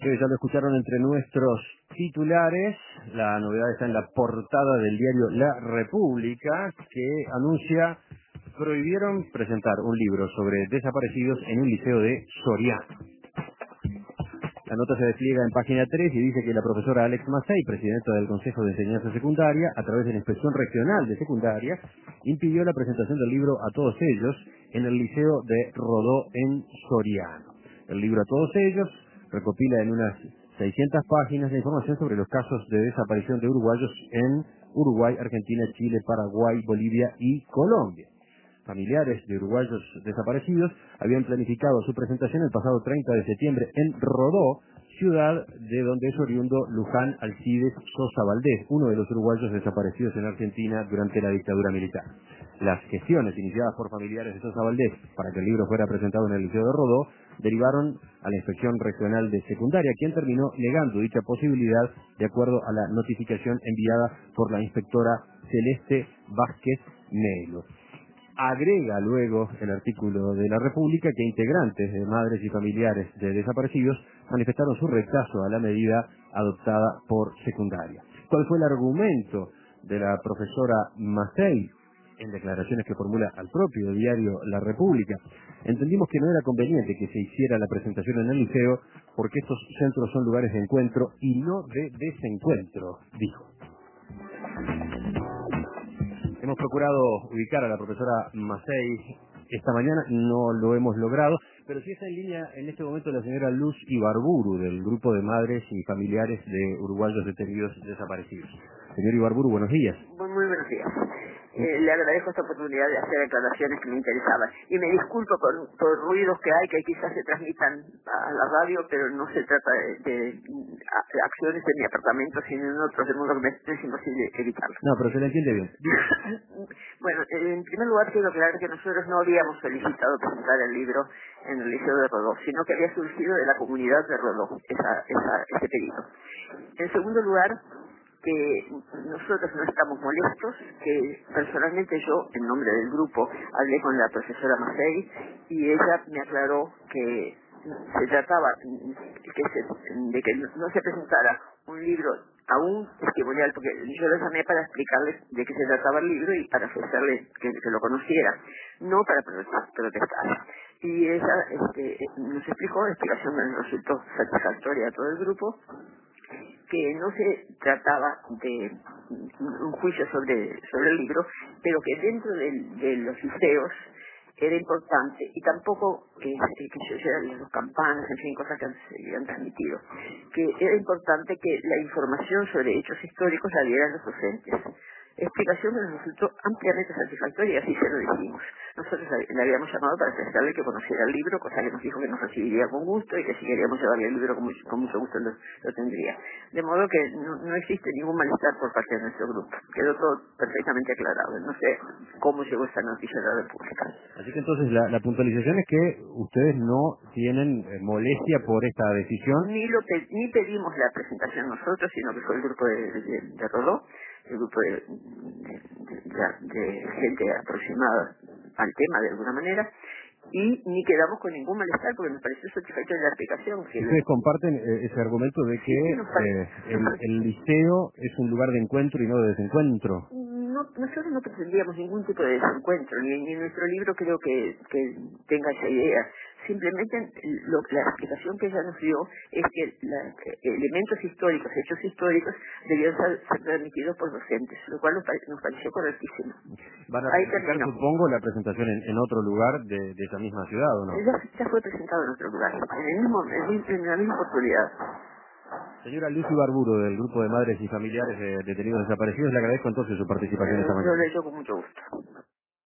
Ya lo escucharon entre nuestros titulares. La novedad está en la portada del diario La República, que anuncia prohibieron presentar un libro sobre desaparecidos en un liceo de Soriano. La nota se despliega en página 3 y dice que la profesora Alex Macei, presidenta del Consejo de Enseñanza Secundaria, a través de la Inspección Regional de Secundaria, impidió la presentación del libro A Todos Ellos en el liceo de Rodó en Soriano. El libro A Todos Ellos recopila en unas 600 páginas la información sobre los casos de desaparición de uruguayos en Uruguay, Argentina, Chile, Paraguay, Bolivia y Colombia. Familiares de uruguayos desaparecidos habían planificado su presentación el pasado 30 de septiembre en Rodó, ciudad de donde es oriundo Luján Alcides Sosa Valdés, uno de los uruguayos desaparecidos en Argentina durante la dictadura militar. Las gestiones iniciadas por familiares de Sosa Valdés para que el libro fuera presentado en el Liceo de Rodó derivaron a la Inspección Regional de Secundaria, quien terminó negando dicha posibilidad de acuerdo a la notificación enviada por la inspectora Celeste Vázquez Melo. Agrega luego el artículo de La República que integrantes de madres y familiares de desaparecidos manifestaron su rechazo a la medida adoptada por Secundaria. ¿Cuál fue el argumento de la profesora Macei en declaraciones que formula al propio diario La República? Entendimos que no era conveniente que se hiciera la presentación en el liceo porque estos centros son lugares de encuentro y no de desencuentro, dijo. Hemos procurado ubicar a la profesora Macei esta mañana, no lo hemos logrado, pero sí está en línea en este momento la señora Luz Ibarburu, del grupo de madres y familiares de uruguayos detenidos desaparecidos. Señor Ibarburu, buenos días. Muy buenos días. Le agradezco esta oportunidad de hacer aclaraciones que me interesaban. Y me disculpo por ruidos que hay, que quizás se transmitan a la radio, pero no se trata de acciones en mi apartamento, sino en otros, de modo que es imposible evitarlo. No, pero se le entiende bien. Bueno, en primer lugar quiero aclarar que nosotros no habíamos solicitado presentar el libro en el Liceo de Rodó, sino que había surgido de la comunidad de Rodó, ese pedido. En segundo lugar, que nosotros no estamos molestos, que personalmente yo, en nombre del grupo, hablé con la profesora Macei y ella me aclaró que se trataba de que no se presentara un libro aún esquivonial, porque yo lo llamé para explicarles de qué se trataba el libro y para ofrecerles que lo conociera, no para protestar. Y ella nos explicó, la explicación me resultó satisfactoria a todo el grupo, que no se trataba de un juicio sobre el libro, pero que dentro de los liceos era importante, y tampoco que se oyeran las campanas, en fin, cosas que se habían transmitido, que era importante que la información sobre hechos históricos la dieran los docentes. Explicación que nos resultó ampliamente satisfactoria y así se lo dijimos. Nosotros le habíamos llamado para presentarle que conociera el libro, cosa que nos dijo que nos recibiría con gusto y que si queríamos llevarle el libro con mucho gusto lo tendría. De modo que no existe ningún malestar por parte de nuestro grupo. Quedó todo perfectamente aclarado. No sé cómo llegó esta noticia a la República. Así que entonces la puntualización es que ustedes no tienen molestia por esta decisión. Ni pedimos la presentación nosotros, sino que fue el grupo de Rodó, el grupo de gente aproximada al tema de alguna manera, y ni quedamos con ningún malestar porque nos pareció satisfactoria la explicación. Ustedes comparten ese argumento de que el liceo es un lugar de encuentro y no de desencuentro. Nosotros no pretendíamos ningún tipo de desencuentro, ni en nuestro libro creo que tenga esa idea. Simplemente la explicación que ella nos dio es que elementos históricos, hechos históricos, debían ser transmitidos por docentes, lo cual nos pareció correctísimo. Van a presentar, supongo, la presentación en otro lugar de esa misma ciudad, ¿o no? Ya fue presentado en otro lugar, en la misma oportunidad. Señora Luz Ibarburu, del grupo de madres y familiares de detenidos desaparecidos, le agradezco entonces su participación esta mañana. Lo leyó con mucho gusto.